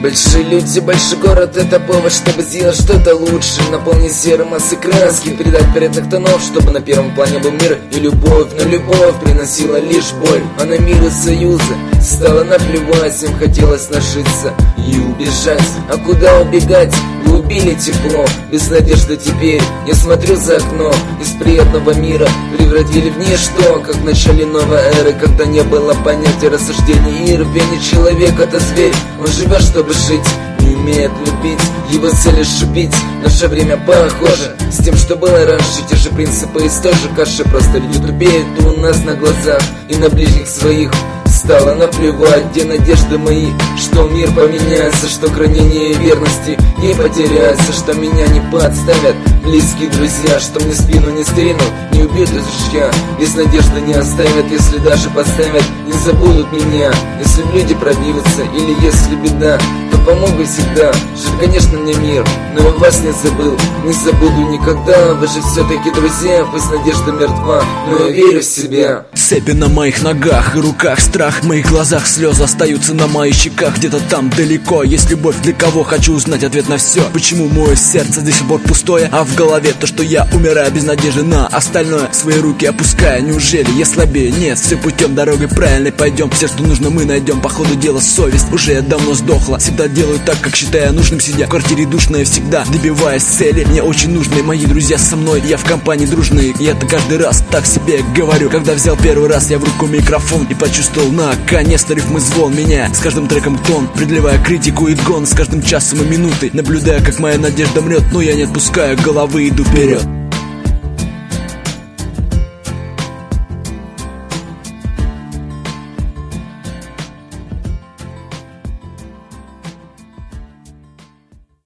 Большие люди, большой город — это повод, чтобы сделать что-то лучше. Наполнить серой массой краски, передать приятных тонов, чтобы на первом плане был мир и любовь. Но любовь приносила лишь боль, а на мир и союзы стало наплевать. Им хотелось нажиться и убежать. А куда убегать? Вы убили тепло, без надежды теперь. Я смотрю за окно, из приятного мира превратили в ничто, как в начале новой эры, когда не было понятия рассуждений и рвения. Человек — это зверь, он живет, чтобы жить, не умеет любить. Его цель лишь убить. Наше время похоже с тем, что было раньше. Те же принципы из той же каши, просто люди тупеют у нас на глазах и на ближних своих. Стало наплевать, где надежды мои, что мир поменяется, что хранение верности не потеряется, что меня не подставят близкие друзья, что мне спину не стринут, не убьют из ружья, без надежды не оставят, если даже подставят, не забудут меня, если люди пробьются или если беда, то помогут всегда. Жаль, конечно, мне мир, но я вас не забыл, не забуду никогда. Вы же все-таки друзья, пусть надежда мертва, но я верю в себя. Цепи на моих ногах и руках, страх в моих глазах, слезы остаются на моих щеках. Где-то там далеко есть любовь, для кого хочу узнать ответ на все. Почему мое сердце до сих пор пустое, а в голове то, что я умираю без надежды на остальное. Свои руки опуская, неужели я слабее? Нет, все путем дорогой правильной пойдем. Все, что нужно, мы найдем. По ходу дела совесть уже давно сдохла. Всегда делаю так, как считаю нужным, сидя в квартире душной, всегда добиваясь цели. Мне очень нужны мои друзья со мной, я в компании дружной. И это каждый раз так себе говорю, когда взял первый раз я в руку микрофон и почувствовал наконец-то рифмы звон. Меня с каждым треком тон, преодолевая критику и гон, с каждым часом и минутой, наблюдая, как моя надежда мрет, но я не отпускаю головы, иду вперед.